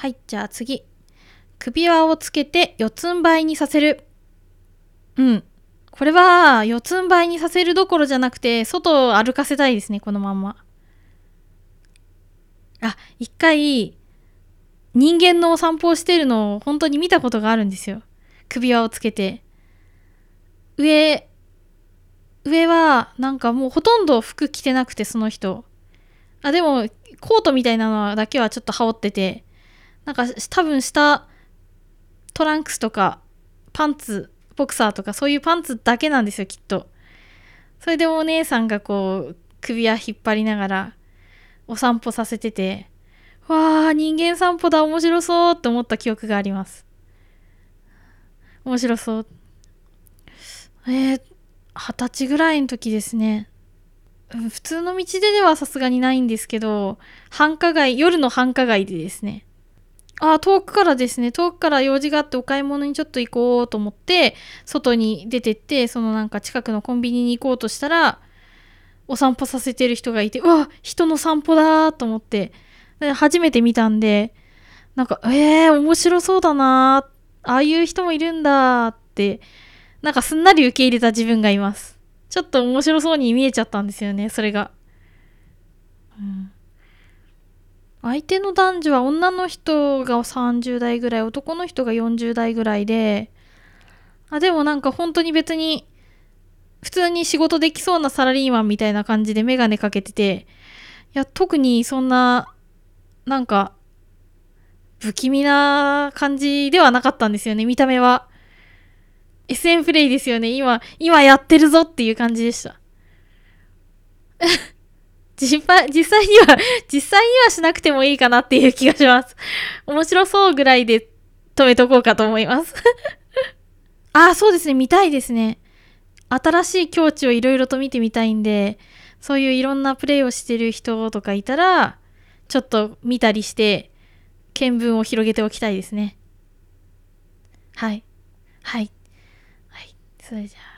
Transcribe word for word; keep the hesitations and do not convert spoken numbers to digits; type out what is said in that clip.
はい、じゃあ次。首輪をつけて四つん這いにさせる。うん。これは四つん這いにさせるどころじゃなくて、外を歩かせたいですね、このまんま。あ、一回、人間のお散歩をしてるのを本当に見たことがあるんですよ。首輪をつけて。上、上はなんかもうほとんど服着てなくて、その人。あ、でも、コートみたいなのだけはちょっと羽織ってて、なんか多分下、トランクスとか、パンツ、ボクサーとかそういうパンツだけなんですよ、きっと。それでお姉さんがこう、首輪引っ張りながら、お散歩させてて、わー、人間散歩だ、面白そうって思った記憶があります。面白そう。えー、二十歳ぐらいの時ですね。普通の道でではさすがにないんですけど、繁華街、夜の繁華街でですね。あ、遠くからですね、遠くから用事があってお買い物にちょっと行こうと思って、外に出てって、そのなんか近くのコンビニに行こうとしたら、お散歩させてる人がいて、うわ、人の散歩だーと思って、初めて見たんで、なんか、えー、面白そうだなー、ああいう人もいるんだーって、なんかすんなり受け入れた自分がいます。ちょっと面白そうに見えちゃったんですよね、それが。うん、相手の男女は女の人がさんじゅう代ぐらい、男の人がよんじゅう代ぐらいで、あ、でもなんか本当に別に、普通に仕事できそうなサラリーマンみたいな感じでメガネかけてて、いや、特にそんな、なんか、不気味な感じではなかったんですよね、見た目は。エスエム プレイですよね、今、今やってるぞっていう感じでした。実際、実際には、実際にはしなくてもいいかなっていう気がします。面白そうぐらいで止めとこうかと思います。ああ、そうですね、見たいですね。新しい境地をいろいろと見てみたいんで、そういういろんなプレイをしてる人とかいたら、ちょっと見たりして、見聞を広げておきたいですね。はい。はい。はい。それじゃあ。